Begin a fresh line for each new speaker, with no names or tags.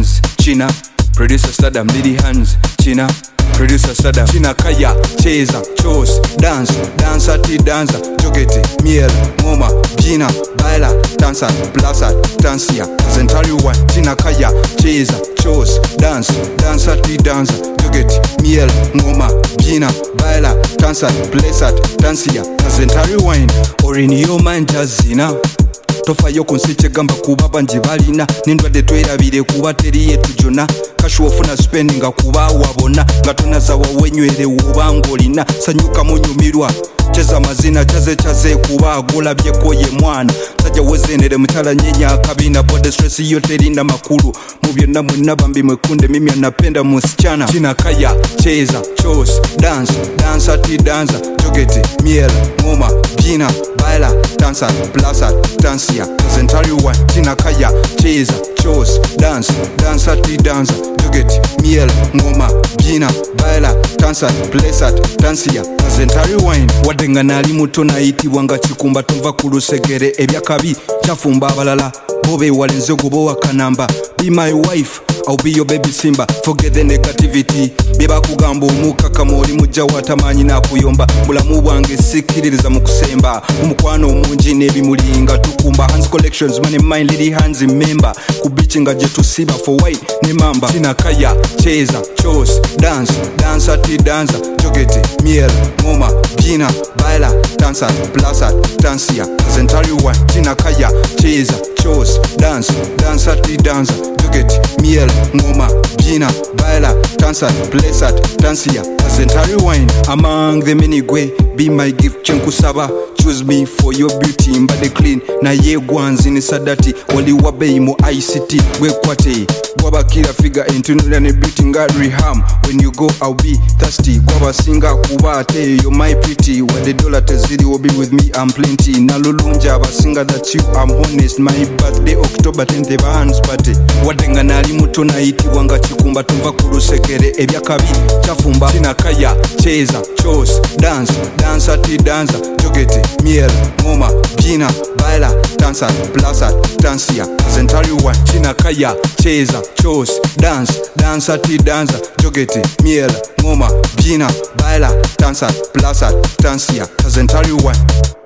hands, China. Producer Saddam, lady hands, China. Producer Saddam, China kaya, cheza, chose, dance, dancer ti danza, jogeti, miel, ngoma, jina, baila, dancer, plaza, dansia, Zentari one, China kaya, cheza, chose, dance, dancer ti danza, jogeti, miel, ngoma, jina, baila, dancer, plaza, dansia, Zentari wine, or in your mind jazina. Tofayo kunsiche gamba kuba banji balina nindwadde twerabire kuba teri yetu jona kashuofuna spending nga kuba wabona nga tonazawa wenywere woba ngolina sanyuka munyumirwa cheza mazina chaze kuba agulabyeko ye mwana sajja wezenere mutala nyenya akabina bode stress yo terinda makulu mu byonna mwenna bambi mwekunde mimi anapenda musichana China kaya cheza chose dance dancer ti danza jogeti miel ngoma jina baila dancer plaza dansia Zentari one China kaya cheza chose dance dancer ti danza jogeti miel ngoma jina baila dancer plaza dansia Zentari wine wadenga nali muto nayitibwa nga kikumba tonva ku lusegere ebyakabi kyafumba abalala bobe walenze gobo wakanamba be my wife I'll be your baby Simba forget the negativity beba kugamba omukaka moli mujja watamanyi na kuyomba mulamu bwange sikiririza mu kusemba umukwano omungi n'ebimulinga tukumba hands collections money mind lady hands member kubichinga je tusiba for white ne mamba China kaya cheza chose dance dancer ti danza jogeti miel ngoma jina baila dancer plaza dansia Zentari one China kaya cheza chose dance dancer ti danza jogeti miel ngoma jina baila dancer plaza dansia Zentari wine among the many gwe be my gift chenkusaba choose me for your beauty mbade clean na ye gwanzi ni sadati wali wabei mu ICT gwe kwate gwabakira figure intunula ne beauty nga reham when you go I'll be thirsty gwabasinga kubate you're my pretty where the dollar tezili will be with me I'm plenty nalulunja abasinga that you I'm honest my birthday October 10th hands party wadenga nali muto nayitibwa nga kikumba tonva ku lusekere ebyakabi kyafumba China kaya cheza chose dance dancer ti danza jogeti miel ngoma jina baila dancer plaza dansia Zentari one China kaya cheza chose dance dancer ti danza jogeti miel ngoma jina baila dancer plaza dansia Zentari one